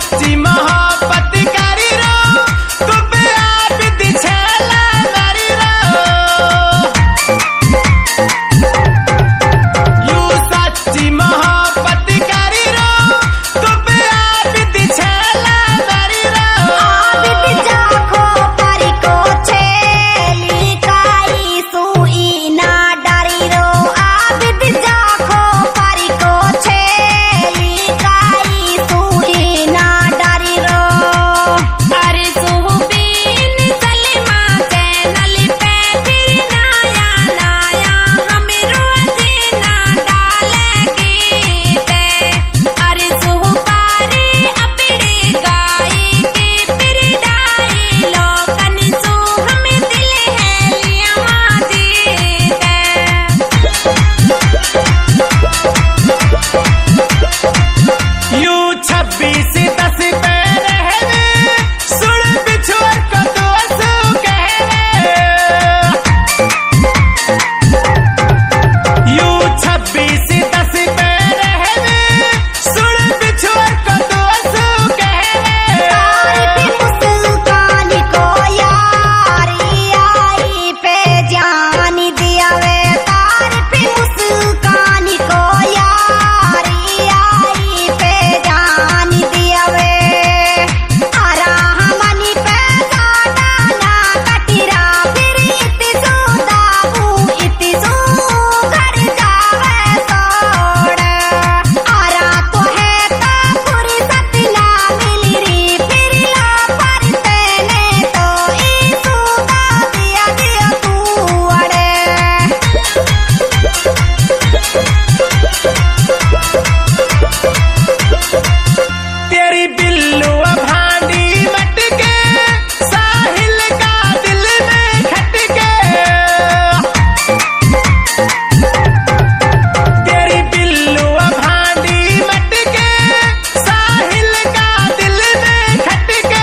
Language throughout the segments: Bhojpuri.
सच्ची मोहब्बत करी रो तू प्यार दिछला मारी रो यू सच्ची मोहब्बत करी रो तू प्यार दिछला मारी रो आबिद जाखो परी को छेली काई सुई ना डरी रो आबिद जाखो परी को छेली काई सुई ना डरी रो अरे सुबीन सलीमा चैनल पे फिर नया नया हम रोजीना डालेगी अरे सुपारी अपनी गाई की फिर डाई लोकन सु हम दिल है लिया यू 26/10 पे रहवे सुन बिछुअर को दोस्त कहवे यू 26/10 पे रहवे सुन बिछुअर को दोस्त कहवे मुस्कान को यारी आई पे जान दिया वे तारीफ मुस्कान को यारी आई पे जान दिया वे आरा हमनी पे जाना ना कटिरा फिर इति सो घर जावे सोड़ आरा तो है ता फुर्सत ना मिली री फिर ला पर तेने तो ई सुदा दिया तू अड़े तेरी बिल्लू भांडी मटके साहिल का दिल में खटके तेरी बिल्लू भांडी मटके साहिल का दिल में खटके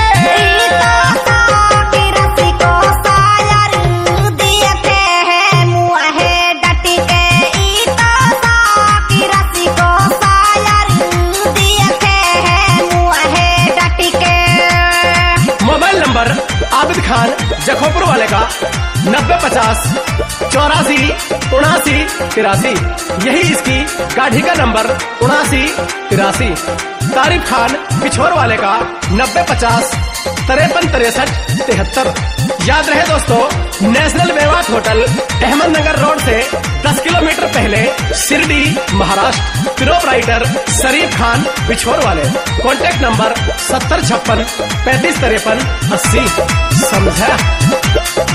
की रस्सी को सायर देखे है मुँह डट के ईता की रस्सी को सायर देखे है मुँह डट के मोबाइल नंबर आबिद खान जखोपुर वाले का 9050 84 79 83 यही इसकी गाड़ी का नंबर 79 83 तारिफ खान पिछोर वाले का 9050 53 63 73 याद रहे दोस्तों national Mewat hotel Ahmednagar road से 10 किलोमीटर पहले शिरडी महाराष्ट्र प्रोपराइटर शरीफ खान पिछोर वाले कॉन्टैक्ट नंबर 7056 35 53 80 समझा।